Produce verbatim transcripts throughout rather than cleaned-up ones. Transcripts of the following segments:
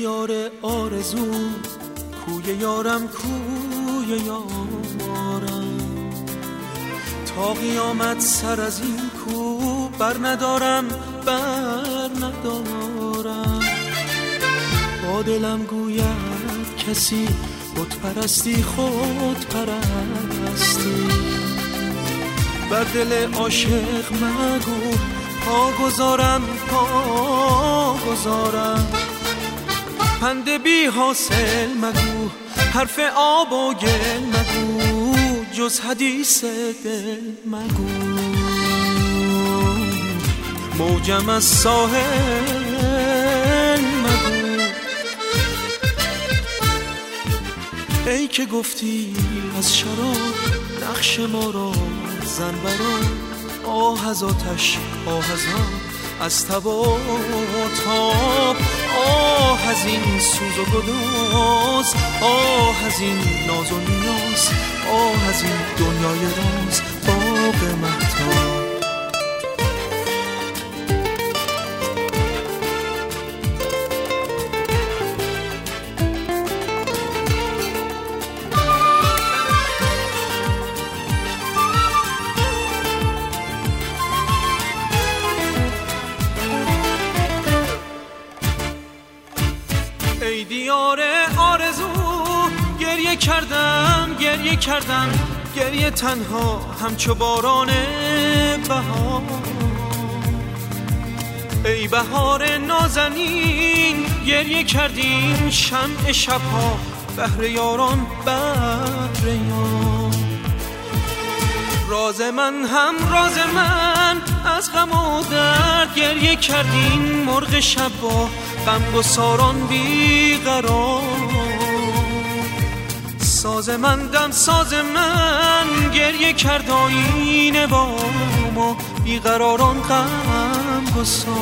دیار آرزو کوی یارم کوی یارم، تا قیامت سر از این کو بر ندارم بر ندارم. با دلم گوید کسی خود پرستی خود پرستی، بر دل عاشق مگو پا گذارم پا گذارم. پند بی حاصل مگو حرف آب و گل مگو، جز حدیث دل مگو. موجم از ساحل مگو. ای که گفتی از شراب نقش ما را زن برام، آه از آتش آه از آب از تب و تاب، آه از این سوز و گداز، آه از این ناز و نیاز، آه از این دنیای راز باغ مهتاب. ای دیار آرزو گریه کردم گریه کردم، گریه تنها همچو باران بهار. ای بهار نازنین گریه کردیم شمع شبها، بهر یاران بهر یار. راز من هم راز من از غم و درد گریه کردیم مرغ شبا، غمگساران بیقرار. ساز من دم ساز من گریه کرد آینه با ما، بیقراران غمگسار.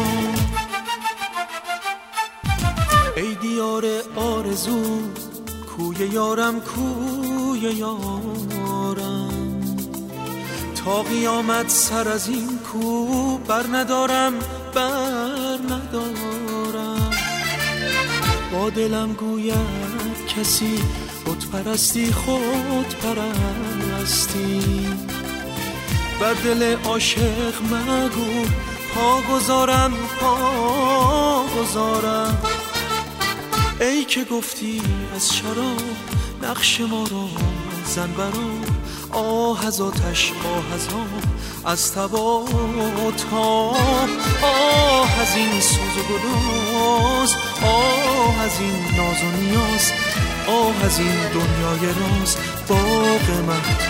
ای دیار آرزو کوی یارم کوی یارم، تا قیامت سر از این کو بر ندارم بر ندارم. با دلم گوید کسی خود پرستی خود پرستی، بر دل عاشق مگو پا گذارم پا گذارم. ای که گفتی از شراب نقش ما را زن برام، آه از آتش آه از آب از تب و تاب، آه از این سوز و گداز، آه از این ناز و نیاز، آه از این دنیای راز باغ مهتاب.